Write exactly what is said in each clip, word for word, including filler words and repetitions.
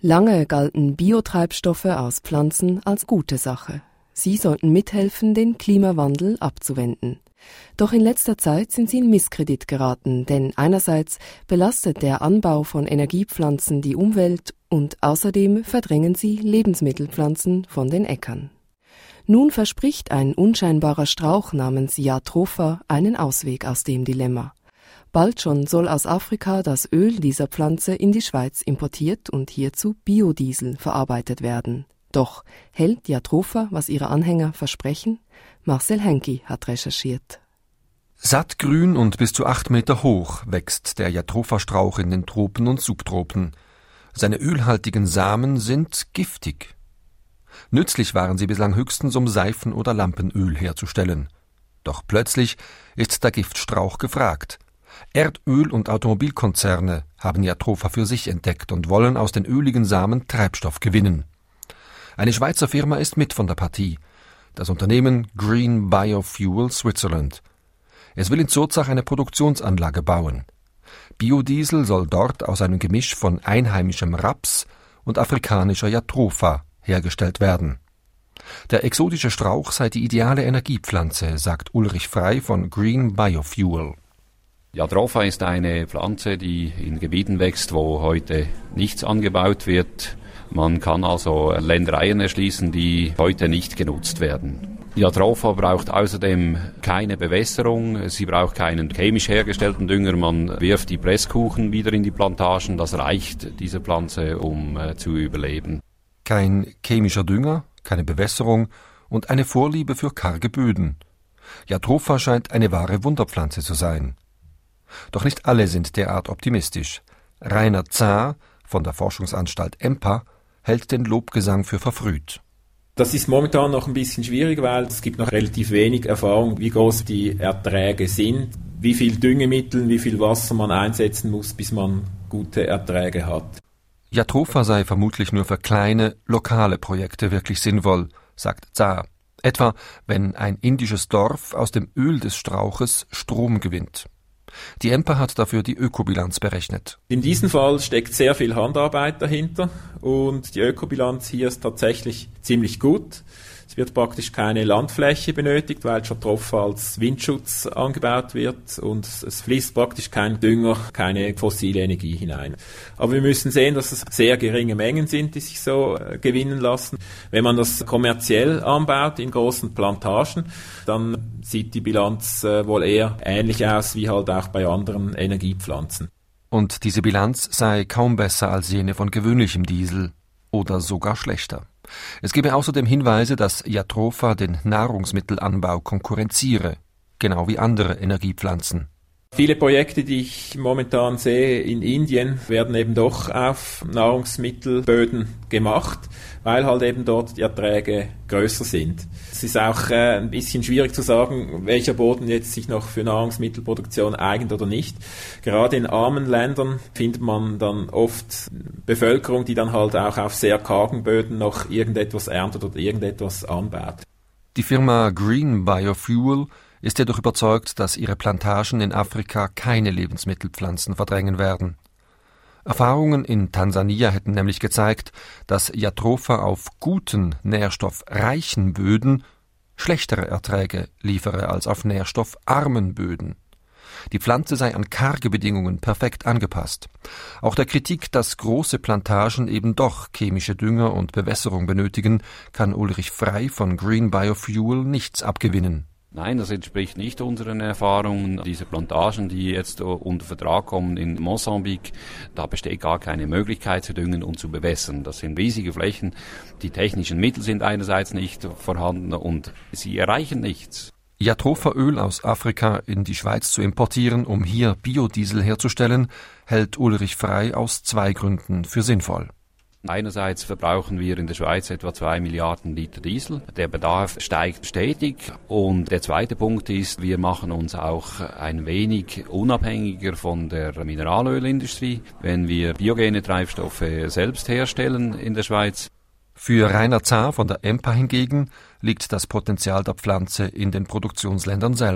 Lange galten Biotreibstoffe aus Pflanzen als gute Sache. Sie sollten mithelfen, den Klimawandel abzuwenden. Doch in letzter Zeit sind sie in Misskredit geraten, denn einerseits belastet der Anbau von Energiepflanzen die Umwelt und außerdem verdrängen sie Lebensmittelpflanzen von den Äckern. Nun verspricht ein unscheinbarer Strauch namens Jatropha einen Ausweg aus dem Dilemma. Bald schon soll aus Afrika das Öl dieser Pflanze in die Schweiz importiert und hierzu Biodiesel verarbeitet werden. Doch hält Jatropha, was ihre Anhänger versprechen? Marcel Henki hat recherchiert. Sattgrün und bis zu acht Meter hoch wächst der Jatropha-Strauch in den Tropen und Subtropen. Seine ölhaltigen Samen sind giftig. Nützlich waren sie bislang höchstens, um Seifen oder Lampenöl herzustellen. Doch plötzlich ist der Giftstrauch gefragt. Erdöl- und Automobilkonzerne haben Jatropha für sich entdeckt und wollen aus den öligen Samen Treibstoff gewinnen. Eine Schweizer Firma ist mit von der Partie, das Unternehmen Green Biofuel Switzerland. Es will in Zurzach eine Produktionsanlage bauen. Biodiesel soll dort aus einem Gemisch von einheimischem Raps und afrikanischer Jatropha hergestellt werden. Der exotische Strauch sei die ideale Energiepflanze, sagt Ulrich Frey von Green Biofuel. Jatropha ist eine Pflanze, die in Gebieten wächst, wo heute nichts angebaut wird. Man kann also Ländereien erschließen, die heute nicht genutzt werden. Jatropha braucht außerdem keine Bewässerung, sie braucht keinen chemisch hergestellten Dünger, man wirft die Presskuchen wieder in die Plantagen, das reicht dieser Pflanze, um äh, zu überleben. Kein chemischer Dünger, keine Bewässerung und eine Vorliebe für karge Böden. Jatropha scheint eine wahre Wunderpflanze zu sein. Doch nicht alle sind derart optimistisch. Rainer Zahn von der Forschungsanstalt E M P A hält den Lobgesang für verfrüht. Das ist momentan noch ein bisschen schwierig, weil es gibt noch relativ wenig Erfahrung, wie groß die Erträge sind, wie viel Düngemittel, wie viel Wasser man einsetzen muss, bis man gute Erträge hat. Jatropha sei vermutlich nur für kleine, lokale Projekte wirklich sinnvoll, sagt Zahn. Etwa, wenn ein indisches Dorf aus dem Öl des Strauches Strom gewinnt. Die E M P A hat dafür die Ökobilanz berechnet. In diesem Fall steckt sehr viel Handarbeit dahinter und die Ökobilanz hier ist tatsächlich ziemlich gut. Es wird praktisch keine Landfläche benötigt, weil Jatropha als Windschutz angebaut wird und es fließt praktisch kein Dünger, keine fossile Energie hinein. Aber wir müssen sehen, dass es sehr geringe Mengen sind, die sich so äh, gewinnen lassen. Wenn man das kommerziell anbaut in großen Plantagen, dann sieht die Bilanz äh, wohl eher ähnlich aus wie halt auch bei anderen Energiepflanzen. Und diese Bilanz sei kaum besser als jene von gewöhnlichem Diesel oder sogar schlechter. Es gebe außerdem Hinweise, dass Jatropha den Nahrungsmittelanbau konkurrenziere, genau wie andere Energiepflanzen. Viele Projekte, die ich momentan sehe in Indien, werden eben doch auf Nahrungsmittelböden gemacht, weil halt eben dort die Erträge größer sind. Es ist auch äh, ein bisschen schwierig zu sagen, welcher Boden jetzt sich noch für Nahrungsmittelproduktion eignet oder nicht. Gerade in armen Ländern findet man dann oft Bevölkerung, die dann halt auch auf sehr kargen Böden noch irgendetwas erntet oder irgendetwas anbaut. Die Firma Green Biofuel ist jedoch überzeugt, dass ihre Plantagen in Afrika keine Lebensmittelpflanzen verdrängen werden. Erfahrungen in Tansania hätten nämlich gezeigt, dass Jatropha auf guten, nährstoffreichen Böden schlechtere Erträge liefere als auf nährstoffarmen Böden. Die Pflanze sei an karge Bedingungen perfekt angepasst. Auch der Kritik, dass große Plantagen eben doch chemische Dünger und Bewässerung benötigen, kann Ulrich Frey von Green Biofuel nichts abgewinnen. Nein, das entspricht nicht unseren Erfahrungen. Diese Plantagen, die jetzt unter Vertrag kommen in Mosambik, da besteht gar keine Möglichkeit zu düngen und zu bewässern. Das sind riesige Flächen. Die technischen Mittel sind einerseits nicht vorhanden und sie erreichen nichts. Jatropha-Öl aus Afrika in die Schweiz zu importieren, um hier Biodiesel herzustellen, hält Ulrich Frey aus zwei Gründen für sinnvoll. Einerseits verbrauchen wir in der Schweiz etwa zwei Milliarden Liter Diesel. Der Bedarf steigt stetig. Und der zweite Punkt ist, wir machen uns auch ein wenig unabhängiger von der Mineralölindustrie, wenn wir biogene Treibstoffe selbst herstellen in der Schweiz. Für Rainer Zahn von der E M P A hingegen liegt das Potenzial der Pflanze in den Produktionsländern selber.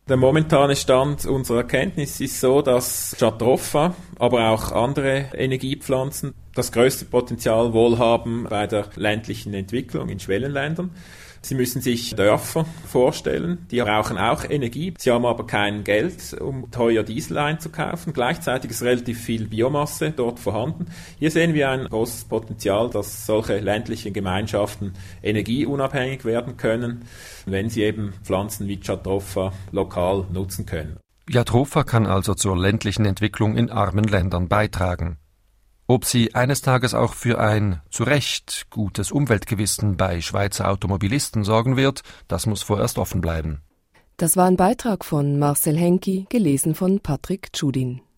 Der momentane Stand unserer Erkenntnis ist so, dass Jatropha, aber auch andere Energiepflanzen das größte Potenzial wohl haben bei der ländlichen Entwicklung in Schwellenländern. Sie müssen sich Dörfer vorstellen, die brauchen auch Energie. Sie haben aber kein Geld, um teuer Diesel einzukaufen. Gleichzeitig ist relativ viel Biomasse dort vorhanden. Hier sehen wir ein großes Potenzial, dass solche ländlichen Gemeinschaften energieunabhängig werden können, wenn sie eben Pflanzen wie Jatropha lokal nutzen können. Jatropha kann also zur ländlichen Entwicklung in armen Ländern beitragen. Ob sie eines Tages auch für ein zu Recht gutes Umweltgewissen bei Schweizer Automobilisten sorgen wird, das muss vorerst offen bleiben. Das war ein Beitrag von Marcel Henki, gelesen von Patrick Tschudin.